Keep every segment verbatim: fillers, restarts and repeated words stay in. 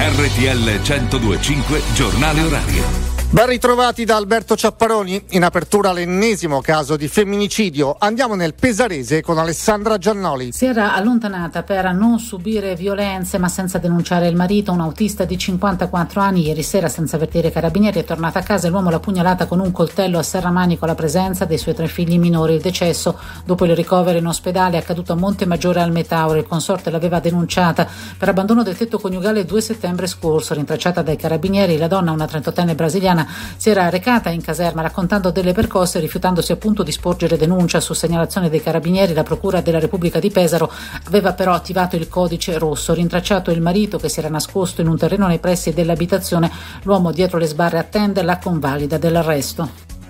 R T L centodue e cinque Giornale Orario. Ben ritrovati da Alberto Ciapparoni. In apertura l'ennesimo caso di femminicidio. Andiamo nel Pesarese con Alessandra Giannoli. Si era allontanata per non subire violenze ma senza denunciare il marito. Un autista di cinquantaquattro anni ieri sera, senza avvertire i carabinieri, è tornata a casa e l'uomo l'ha pugnalata con un coltello a serramanico alla presenza dei suoi tre figli minori. Il decesso, dopo il ricovero in ospedale, è accaduto a Montemaggiore al Metauro. Il consorte l'aveva denunciata per abbandono del tetto coniugale il due settembre scorso. Rintracciata dai carabinieri, la donna, una trentottenne brasiliana, si era recata in caserma raccontando delle percosse e rifiutandosi appunto di sporgere denuncia. Su segnalazione dei carabinieri, la Procura della Repubblica di Pesaro aveva però attivato il codice rosso. Rintracciato il marito, che si era nascosto in un terreno nei pressi dell'abitazione, l'uomo dietro le sbarre attende la convalida dell'arresto.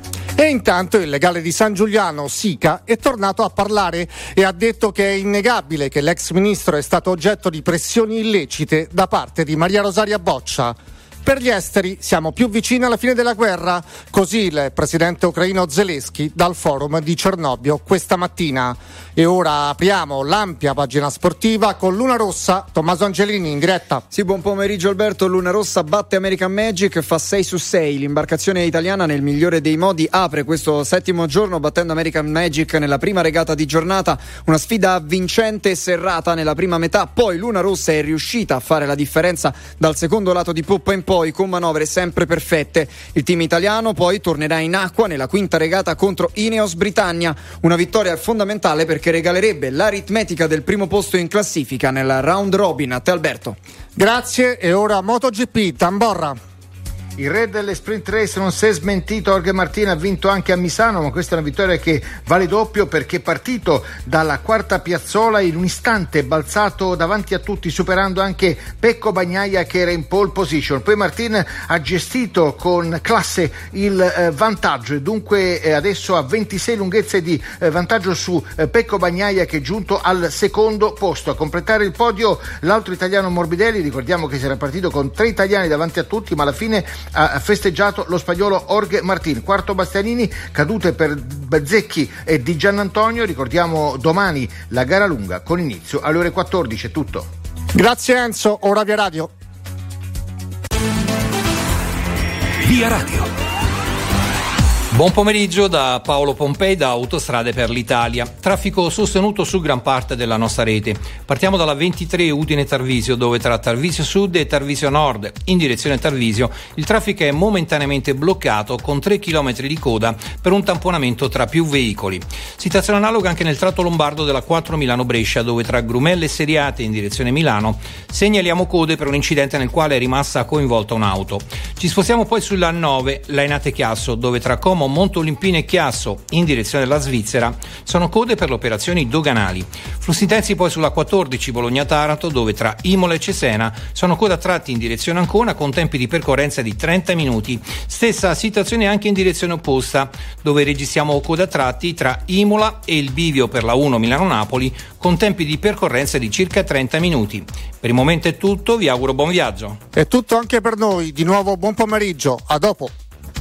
E intanto il legale di San Giuliano, Sica, è tornato a parlare e ha detto che è innegabile che l'ex ministro è stato oggetto di pressioni illecite da parte di Maria Rosaria Boccia. Per gli esteri siamo più vicini alla fine della guerra, così il presidente ucraino Zelensky dal forum di Cernobbio questa mattina. E ora apriamo l'ampia pagina sportiva con Luna Rossa, Tommaso Angelini in diretta. Sì, buon pomeriggio Alberto. Luna Rossa batte American Magic, fa sei su sei. L'imbarcazione italiana nel migliore dei modi apre questo settimo giorno battendo American Magic nella prima regata di giornata. Una sfida vincente e serrata nella prima metà, poi Luna Rossa è riuscita a fare la differenza dal secondo lato di poppa in poi con manovre sempre perfette. Il team italiano poi tornerà in acqua nella quinta regata contro Ineos Britannia, una vittoria fondamentale perché regalerebbe l'aritmetica del primo posto in classifica nel round robin. A te Alberto. Grazie. E ora MotoGP, Tamborra. Il re delle sprint race non si è smentito, Jorge Martin ha vinto anche a Misano, ma questa è una vittoria che vale doppio perché è partito dalla quarta piazzola, in un istante balzato davanti a tutti, superando anche Pecco Bagnaia che era in pole position. Poi Martin ha gestito con classe il eh, vantaggio e dunque eh, adesso ha ventisei lunghezze di eh, vantaggio su eh, Pecco Bagnaia, che è giunto al secondo posto. A completare il podio l'altro italiano Morbidelli, ricordiamo che si era partito con tre italiani davanti a tutti, ma alla fine ha festeggiato lo spagnolo Jorge Martin. Quarto Bastianini, cadute per Bezzecchi e Di Giannantonio. Ricordiamo domani la gara lunga con inizio alle ore quattordici. È tutto. Grazie Enzo, ora via radio. Via radio. Buon pomeriggio da Paolo Pompei da Autostrade per l'Italia. Traffico sostenuto su gran parte della nostra rete. Partiamo dalla ventitré Udine-Tarvisio, dove tra Tarvisio Sud e Tarvisio Nord, in direzione Tarvisio, il traffico è momentaneamente bloccato con tre chilometri di coda per un tamponamento tra più veicoli. Situazione analoga anche nel tratto lombardo della quattro Milano-Brescia, dove tra Grumelle e Seriate in direzione Milano segnaliamo code per un incidente nel quale è rimasta coinvolta un'auto. Ci spostiamo poi sulla nove Lainate-Chiasso, dove tra Como, Montolimpino e Chiasso in direzione della Svizzera sono code per le operazioni doganali. Flussi intensi poi sulla quattordici Bologna-Taranto, dove tra Imola e Cesena sono code a tratti in direzione Ancona con tempi di percorrenza di trenta minuti. Stessa situazione anche in direzione opposta, dove registriamo code a tratti tra Imola e il bivio per la uno Milano-Napoli con tempi di percorrenza di circa trenta minuti. Per il momento è tutto, vi auguro buon viaggio. È tutto anche per noi, di nuovo buon pomeriggio, a dopo.